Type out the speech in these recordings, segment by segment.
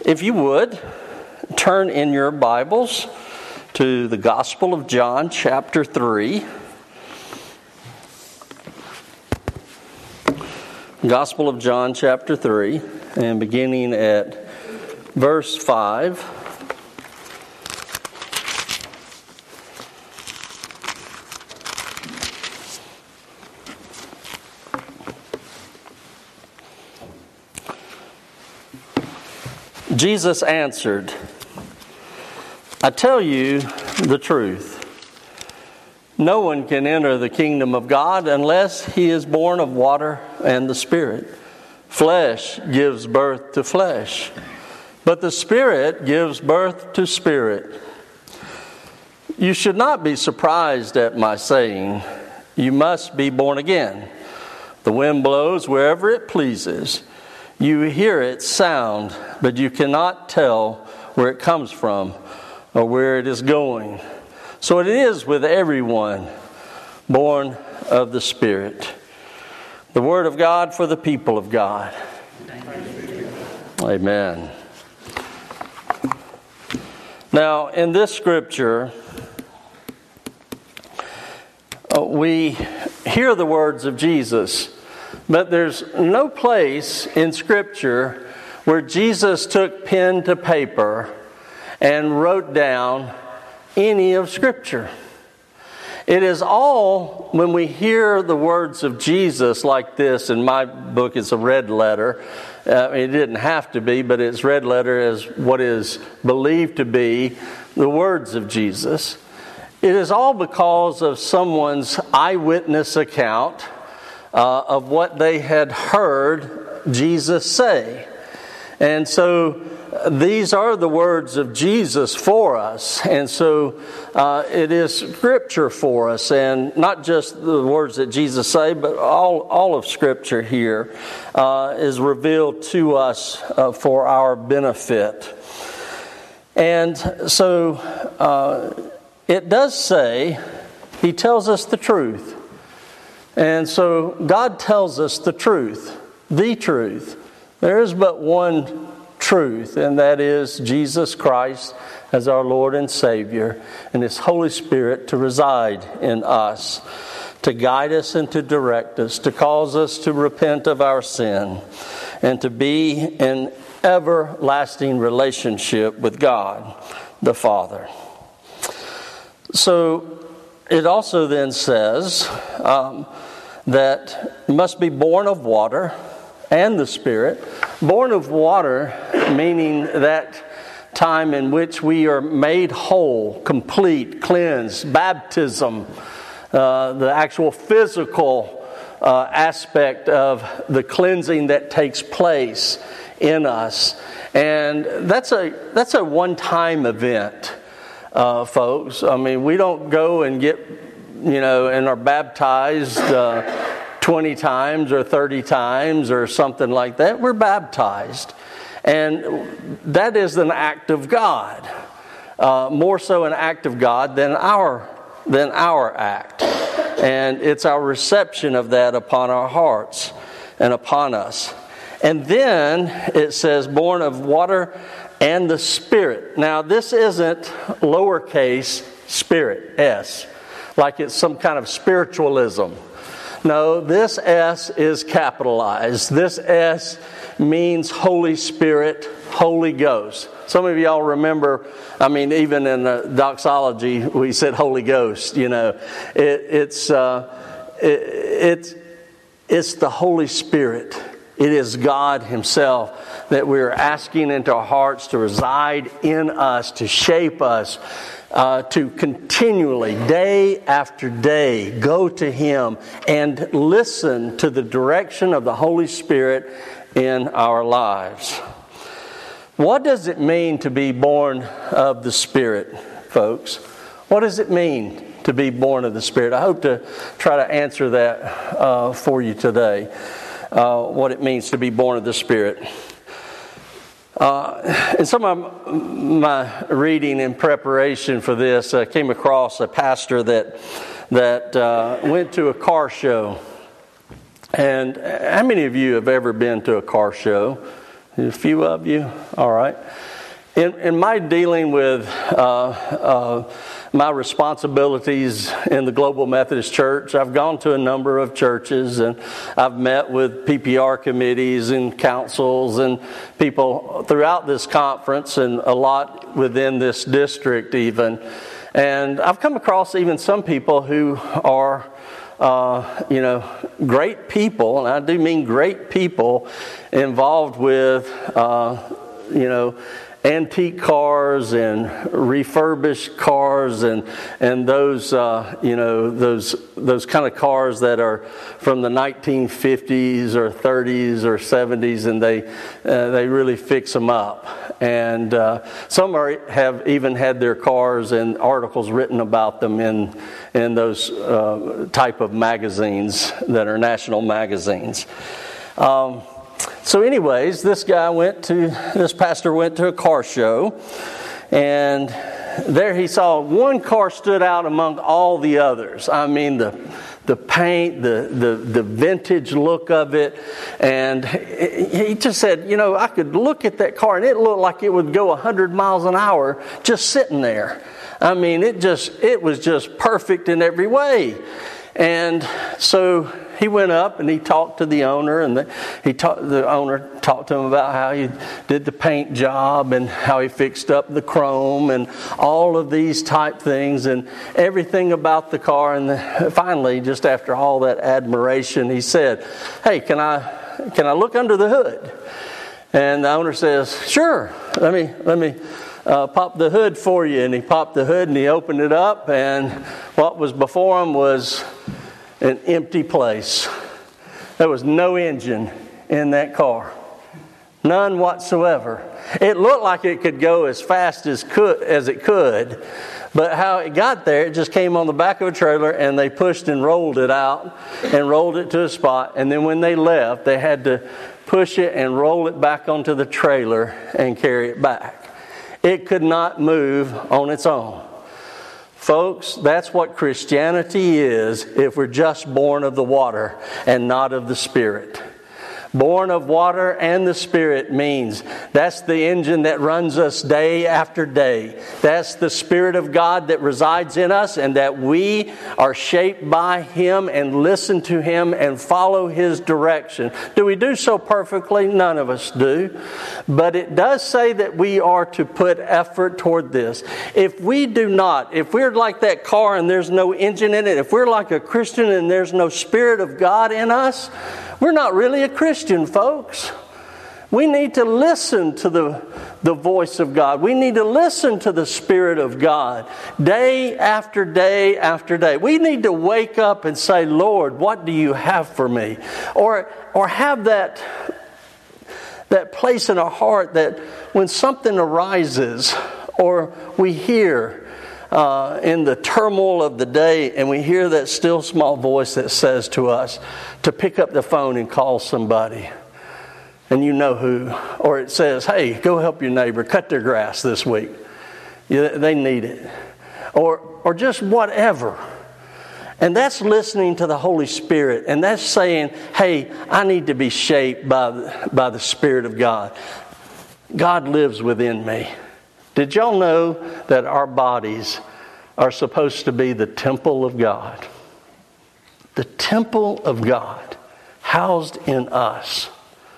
If you would, turn in your Bibles to the Gospel of John, chapter 3. Gospel of John, chapter 3, and beginning at verse 5. Jesus answered, I tell you the truth. No one can enter the kingdom of God unless he is born of water and the Spirit. Flesh gives birth to flesh, but the Spirit gives birth to spirit. You should not be surprised at my saying, you must be born again. The wind blows wherever it pleases. You hear its sound, but you cannot tell where it comes from or where it is going. So it is with everyone born of the Spirit. The Word of God for the people of God. Amen. Now, in this scripture, we hear the words of Jesus. But there's no place in Scripture where Jesus took pen to paper and wrote down any of Scripture. It is all, when we hear the words of Jesus like this, in my book it's a red letter. It didn't have to be, but it's red letter as what is believed to be the words of Jesus. It is all because of someone's eyewitness account of what they had heard Jesus say. And so these are the words of Jesus for us. And so it is Scripture for us. And not just the words that Jesus say, but all of Scripture here is revealed to us for our benefit. And so it does say, He tells us the truth. And so God tells us the truth, the truth. There is but one truth, and that is Jesus Christ as our Lord and Savior, and His Holy Spirit to reside in us, to guide us and to direct us, to cause us to repent of our sin, and to be in everlasting relationship with God the Father. So it also then says that must be born of water and the Spirit. Born of water, meaning that time in which we are made whole, complete, cleansed, baptism, the actual physical aspect of the cleansing that takes place in us. And that's a one-time event, folks. I mean, we don't go and get, and are baptized 20 times or 30 times or something like that. We're baptized. And that is an act of God. More so an act of God than our act. And it's our reception of that upon our hearts and upon us. And then it says, born of water and the Spirit. Now, this isn't lowercase spirit, S, like it's some kind of spiritualism. No, this S is capitalized. This S means Holy Spirit, Holy Ghost. Some of y'all remember, even in the doxology, we said Holy Ghost, It's the Holy Spirit. It is God Himself that we're asking into our hearts to reside in us, to shape us, to continually, day after day, go to Him and listen to the direction of the Holy Spirit in our lives. What does it mean to be born of the Spirit, folks? What does it mean to be born of the Spirit? I hope to try to answer that for you today, what it means to be born of the Spirit. In some of my reading in preparation for this, I came across a pastor that went to a car show. And how many of you have ever been to a car show? A few of you? All right. In my dealing with my responsibilities in the Global Methodist Church, I've gone to a number of churches, and I've met with PPR committees and councils and people throughout this conference and a lot within this district even. And I've come across even some people who are great people, and I do mean great people, involved with, antique cars and refurbished cars and those those kind of cars that are from the 1950s or 30s or 70s, and they really fix them up. And some have even had their cars and articles written about them in those type of magazines that are national magazines. So anyways, this pastor went to a car show, and there he saw one car stood out among all the others. I mean, the paint, the vintage look of it, and he just said, I could look at that car and it looked like it would go 100 miles an hour just sitting there. I mean, it was just perfect in every way. And so he went up and he talked to the owner, and the owner talked to him about how he did the paint job and how he fixed up the chrome and all of these type things and everything about the car. And finally, just after all that admiration, he said, "Hey, can I look under the hood?" And the owner says, "Sure, let me pop the hood for you." And he popped the hood and he opened it up, and what was before him was an empty place. There was no engine in that car. None whatsoever. It looked like it could go as fast as it could, but how it got there, it just came on the back of a trailer, and they pushed and rolled it out and rolled it to a spot, and then when they left, they had to push it and roll it back onto the trailer and carry it back. It could not move on its own. Folks, that's what Christianity is if we're just born of the water and not of the Spirit. Born of water and the Spirit means that's the engine that runs us day after day. That's the Spirit of God that resides in us, and that we are shaped by Him and listen to Him and follow His direction. Do we do so perfectly? None of us do. But it does say that we are to put effort toward this. If we do not, if we're like that car and there's no engine in it, if we're like a Christian and there's no Spirit of God in us, we're not really a Christian, folks. We need to listen to the voice of God. We need to listen to the Spirit of God day after day after day. We need to wake up and say, "Lord, what do you have for me?" Or have that place in our heart that when something arises or we hear in the turmoil of the day, and we hear that still small voice that says to us to pick up the phone and call somebody, and you know who, or it says, "Hey, go help your neighbor cut their grass this week. They need it," or just whatever. And that's listening to the Holy Spirit, and that's saying, "Hey, I need to be shaped by the Spirit of God. God lives within me." Did y'all know that our bodies are supposed to be the temple of God? The temple of God housed in us.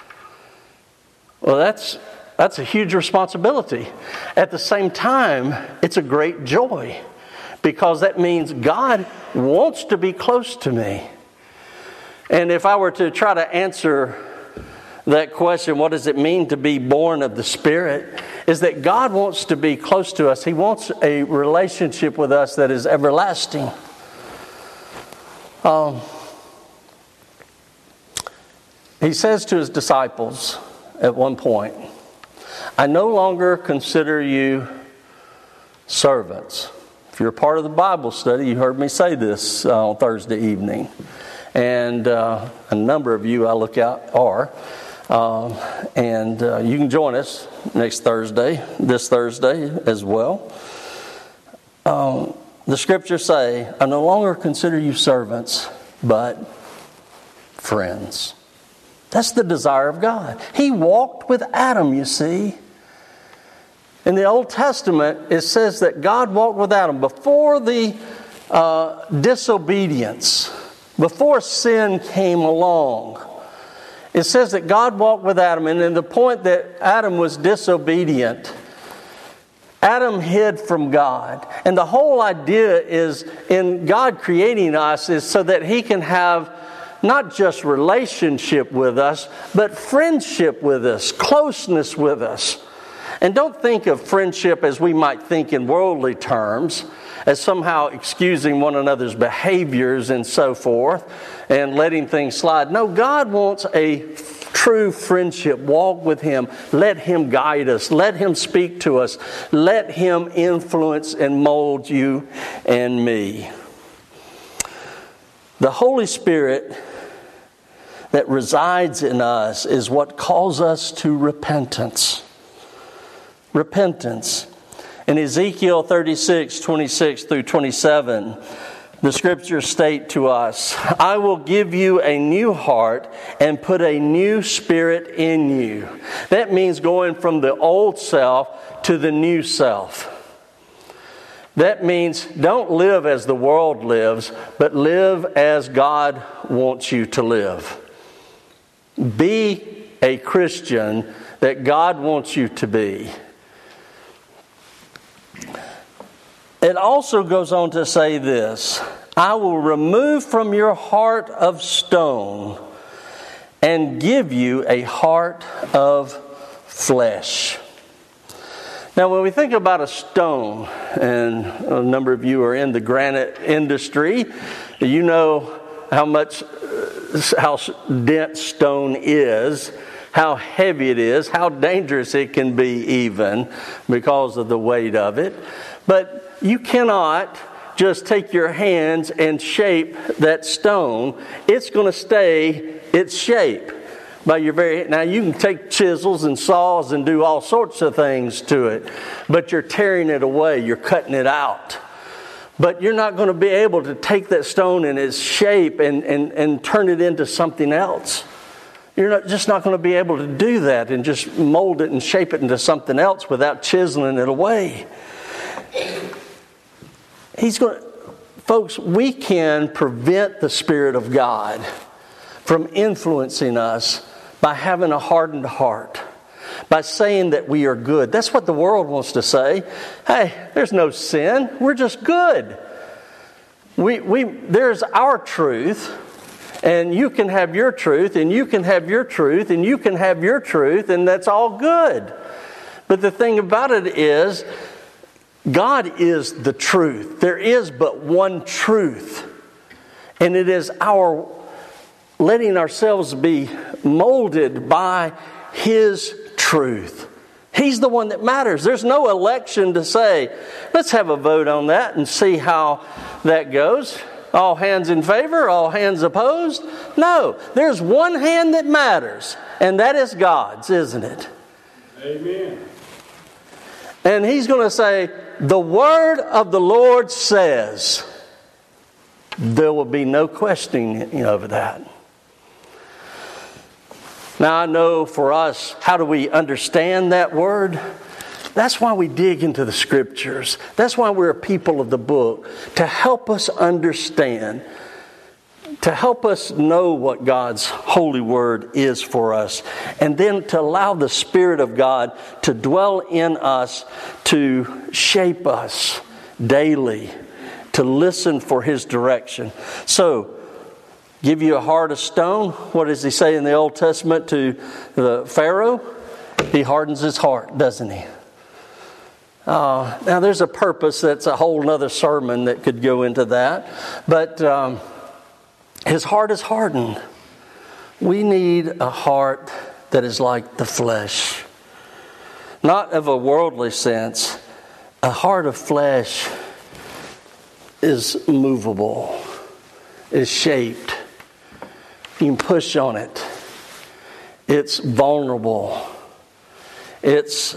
Well, that's a huge responsibility. At the same time, it's a great joy, because that means God wants to be close to me. And if I were to try to answer that question, what does it mean to be born of the Spirit, is that God wants to be close to us. He wants a relationship with us that is everlasting. He says to His disciples at one point, "I no longer consider you servants." If you're a part of the Bible study, you heard me say this on Thursday evening. And a number of you I look out are. And you can join us this Thursday as well. The scriptures say, "I no longer consider you servants, but friends." That's the desire of God. He walked with Adam, you see. In the Old Testament, it says that God walked with Adam before the disobedience, before sin came along. It says that God walked with Adam, and in the point that Adam was disobedient, Adam hid from God. And the whole idea is in God creating us is so that He can have not just relationship with us, but friendship with us, closeness with us. And don't think of friendship as we might think in worldly terms, as somehow excusing one another's behaviors and so forth, and letting things slide. No, God wants a true friendship. Walk with Him. Let Him guide us. Let Him speak to us. Let Him influence and mold you and me. The Holy Spirit that resides in us is what calls us to repentance. Repentance. In Ezekiel 36, 26 through 27, the Scriptures state to us, I will give you a new heart and put a new spirit in you. That means going from the old self to the new self. That means don't live as the world lives, but live as God wants you to live. Be a Christian that God wants you to be. It also goes on to say this, I will remove from your heart of stone and give you a heart of flesh. Now, when we think about a stone, and a number of you are in the granite industry, you know how dense stone is, how heavy it is, how dangerous it can be even because of the weight of it. But you cannot just take your hands and shape that stone. It's going to stay its shape by your very. Now you can take chisels and saws and do all sorts of things to it, but you're tearing it away. You're cutting it out. But you're not going to be able to take that stone in its shape and turn it into something else. You're just not going to be able to do that and just mold it and shape it into something else without chiseling it away. Folks, we can prevent the Spirit of God from influencing us by having a hardened heart, by saying that we are good. That's what the world wants to say. Hey, there's no sin. We're just good. There's our truth, and you can have your truth, and you can have your truth, and you can have your truth, and that's all good. But the thing about it is, God is the truth. There is but one truth. And it is our letting ourselves be molded by His truth. He's the one that matters. There's no election to say, let's have a vote on that and see how that goes. All hands in favor, all hands opposed. No, there's one hand that matters, and that is God's, isn't it? Amen. And He's going to say, the word of the Lord says, there will be no questioning of that. Now I know for us, how do we understand that word? That's why we dig into the Scriptures. That's why we're a people of the book, to help us understand, to help us know what God's holy word is for us, and then to allow the Spirit of God to dwell in us, to shape us daily, to listen for His direction. So, give you a heart of stone. What does He say in the Old Testament to the Pharaoh? He hardens his heart, doesn't he? Now there's a purpose that's a whole other sermon that could go into that. But his heart is hardened. We need a heart that is like the flesh. Not of a worldly sense. A heart of flesh is movable, is shaped. You can push on it. It's vulnerable. It's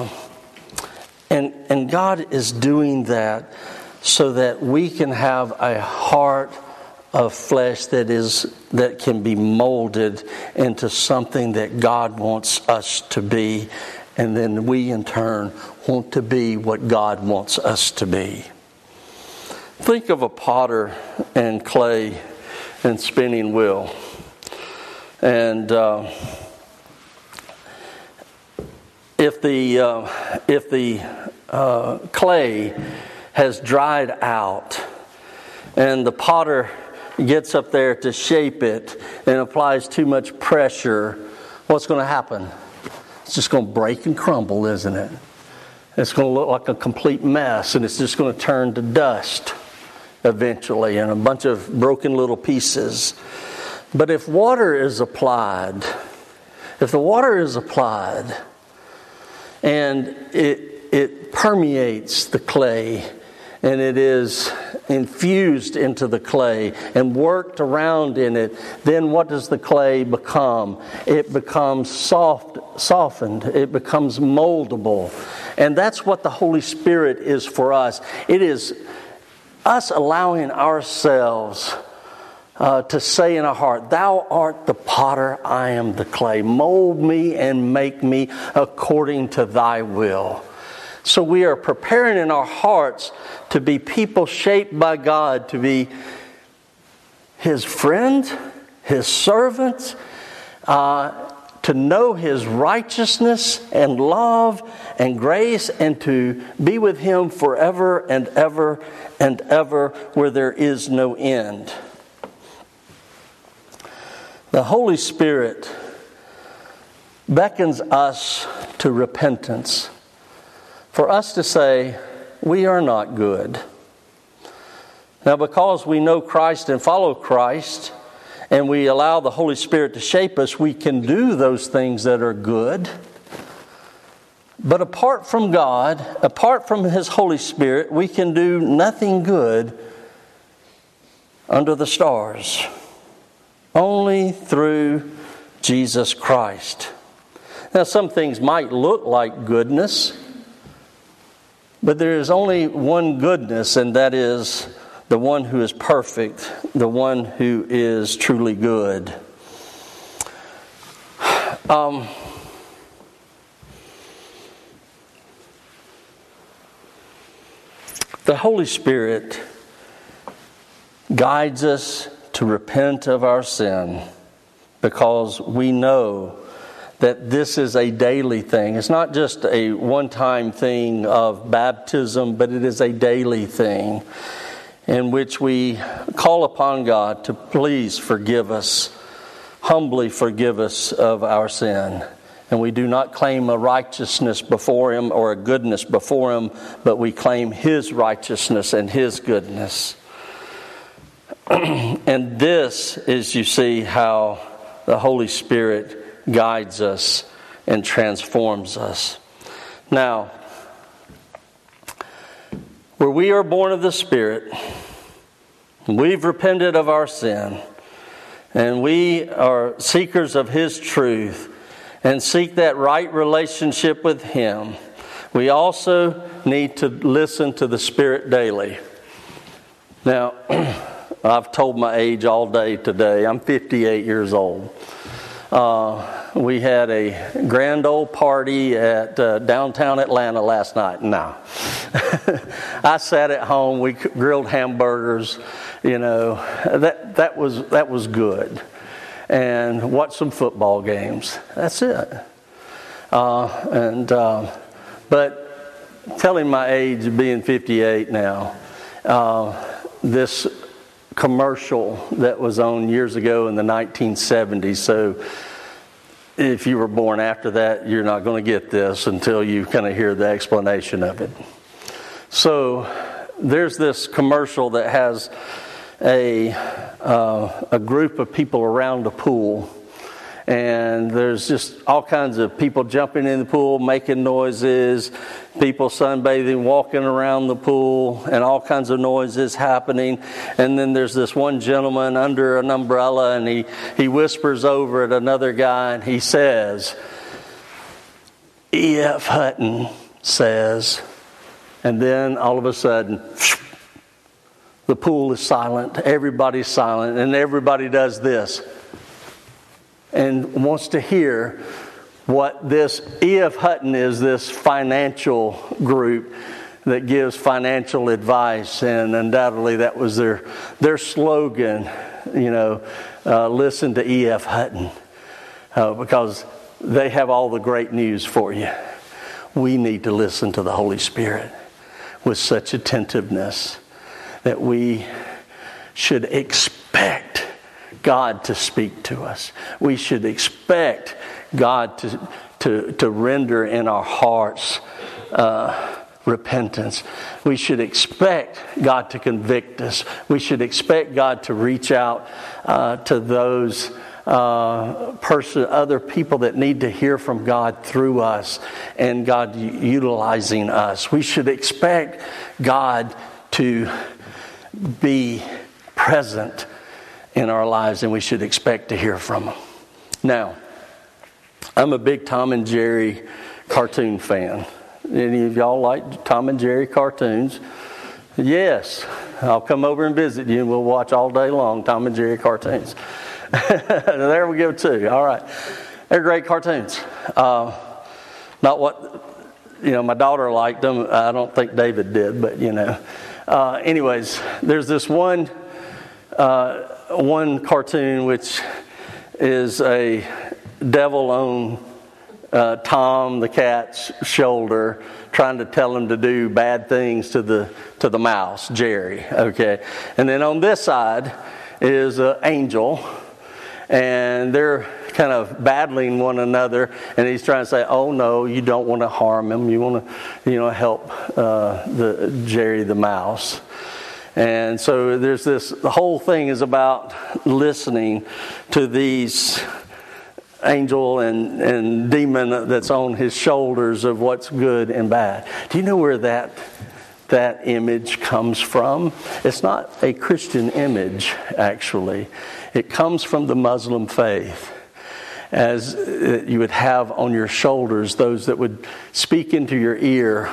and God is doing that so that we can have a heart of flesh that can be molded into something that God wants us to be, and then we in turn want to be what God wants us to be. Think of a potter and clay and spinning wheel. And if the clay has dried out and the potter gets up there to shape it and applies too much pressure, what's going to happen? It's just going to break and crumble, isn't it? It's going to look like a complete mess, and it's just going to turn to dust eventually and a bunch of broken little pieces. But if water is applied, and it permeates the clay, and it is infused into the clay and worked around in it, then what does the clay become? It becomes softened. It becomes moldable. And that's what the Holy Spirit is for us. It is us allowing ourselves to say in our heart, "Thou art the potter, I am the clay. Mold me and make me according to thy will." So we are preparing in our hearts to be people shaped by God, to be His friend, His servant, to know His righteousness and love and grace, and to be with Him forever and ever and ever, where there is no end. The Holy Spirit beckons us to repentance, for us to say, we are not good. Now, because we know Christ and follow Christ, and we allow the Holy Spirit to shape us, we can do those things that are good. But apart from God, apart from His Holy Spirit, we can do nothing good under the stars. Only through Jesus Christ. Now, some things might look like goodness, but there is only one goodness, and that is the one who is perfect, the one who is truly good. The Holy Spirit guides us to repent of our sin, because we know that this is a daily thing. It's not just a one-time thing of baptism, but it is a daily thing in which we call upon God to please forgive us, humbly forgive us of our sin. And we do not claim a righteousness before Him or a goodness before Him, but we claim His righteousness and His goodness. And this is, you see, how the Holy Spirit guides us and transforms us. Now, where we are born of the Spirit, we've repented of our sin, and we are seekers of His truth and seek that right relationship with Him, we also need to listen to the Spirit daily. Now, I've told my age all day today. I'm 58 years old. We had a grand old party at downtown Atlanta last night. No. I sat at home. We grilled hamburgers. You know, that was good. And watched some football games. That's it. But telling my age of being 58 now, this commercial that was on years ago in the 1970s. So if you were born after that, you're not going to get this until you kind of hear the explanation of it. So there's this commercial that has a group of people around a pool. And there's just all kinds of people jumping in the pool, making noises, people sunbathing, walking around the pool, and all kinds of noises happening. And then there's this one gentleman under an umbrella, and he whispers over at another guy, and he says, E.F. Hutton says, and then all of a sudden, the pool is silent, everybody's silent, and everybody does this and wants to hear what this E.F. Hutton is, this financial group that gives financial advice, and undoubtedly that was their slogan, listen to E.F. Hutton, because they have all the great news for you. We need to listen to the Holy Spirit with such attentiveness that we should expect God to speak to us. We should expect God to render in our hearts repentance. We should expect God to convict us. We should expect God to reach out to those other people that need to hear from God through us, and God utilizing us. We should expect God to be present in our lives, and we should expect to hear from Him. Now, I'm a big Tom and Jerry cartoon fan. Any of y'all like Tom and Jerry cartoons? Yes. I'll come over and visit you, and we'll watch all day long Tom and Jerry cartoons. There we go too. All right. They're great cartoons. Not what, my daughter liked them. I don't think David did, but anyways, there's this one cartoon which is a devil on Tom the cat's shoulder, trying to tell him to do bad things to the mouse, Jerry. Okay, and then on this side is an angel, and they're kind of battling one another, and he's trying to say, "Oh no, you don't want to harm him. You want to, help the Jerry the mouse." And so there's the whole thing is about listening to these angel and demon that's on his shoulders of what's good and bad. Do you know where that image comes from? It's not a Christian image, actually. It comes from the Muslim faith, as you would have on your shoulders those that would speak into your ear,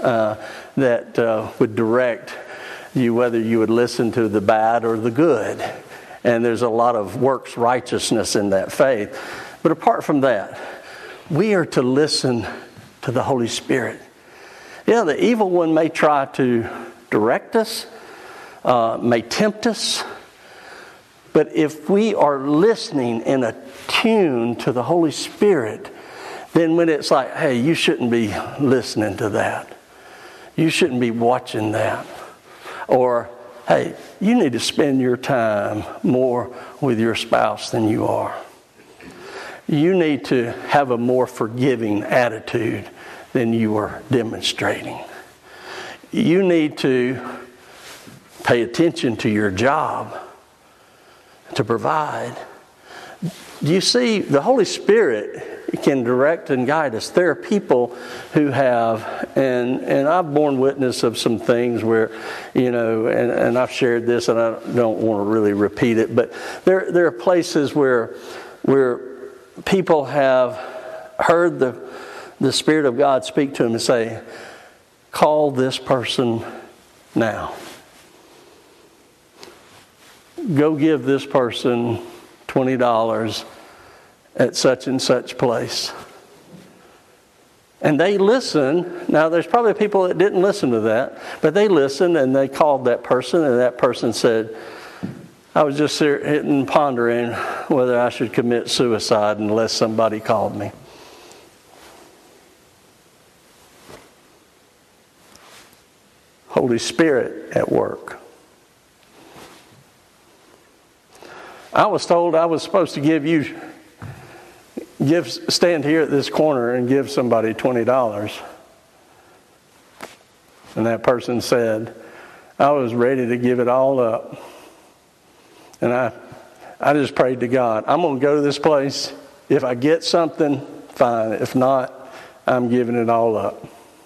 that would direct you whether you would listen to the bad or the good. And there's a lot of works righteousness in that faith. But apart from that, we are to listen to the Holy Spirit. Yeah, the evil one may try to direct us, may tempt us, but if we are listening and attuned to the Holy Spirit, then when it's like, hey, you shouldn't be listening to that. You shouldn't be watching that. Or, hey, you need to spend your time more with your spouse than you are. You need to have a more forgiving attitude than you are demonstrating. You need to pay attention to your job to provide. You see, the Holy Spirit can direct and guide us. There are people who have, and I've borne witness of some things where, and I've shared this and I don't want to really repeat it, but there are places where people have heard the Spirit of God speak to them and say, call this person now. Go give this person $20 at such and such place. And they listen. Now, there's probably people that didn't listen to that, but they listened and they called that person, and that person said, I was just sitting pondering whether I should commit suicide unless somebody called me. Holy Spirit at work. I was told I was supposed to stand here at this corner and give somebody $20. And that person said, I was ready to give it all up. And I just prayed to God, I'm going to go to this place. If I get something, fine. If not, I'm giving it all up.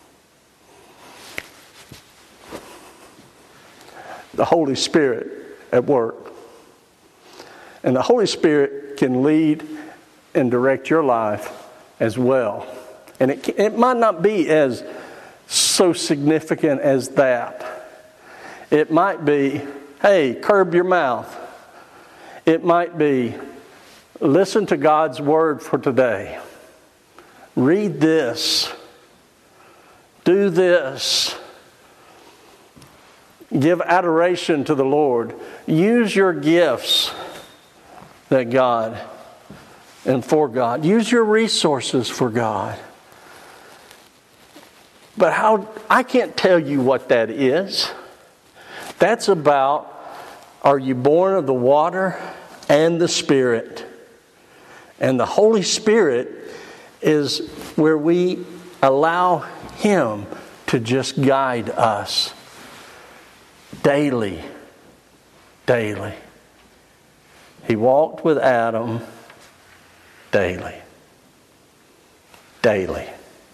The Holy Spirit at work. And the Holy Spirit can lead and direct your life as well. And it might not be as so significant as that. It might be hey, curb your mouth. It might be, listen to God's word for today. Read this. Do this. Give adoration to the Lord. Use your gifts that God and for God. Use your resources for God. But I can't tell you what that is. That's about, are you born of the water and the Spirit? And the Holy Spirit is where we allow Him to just guide us daily. Daily. He walked with Adam daily. Daily.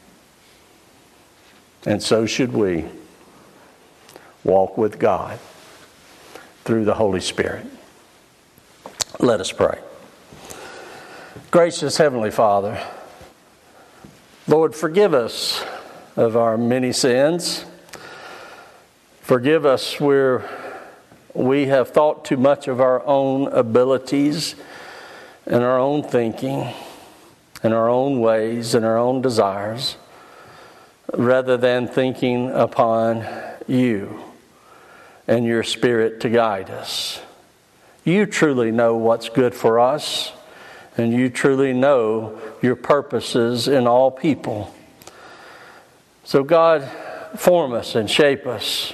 And so should we walk with God through the Holy Spirit. Let us pray. Gracious Heavenly Father, Lord, forgive us of our many sins. Forgive us where we have thought too much of our own abilities and our own thinking and our own ways and our own desires, rather than thinking upon You and Your Spirit to guide us. You truly know what's good for us, and You truly know Your purposes in all people. So God, form us and shape us.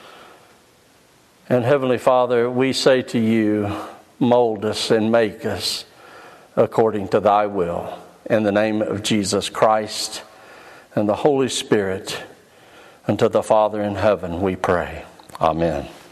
And Heavenly Father, we say to You, mold us and make us according to Thy will. In the name of Jesus Christ and the Holy Spirit, and to the Father in heaven we pray. Amen.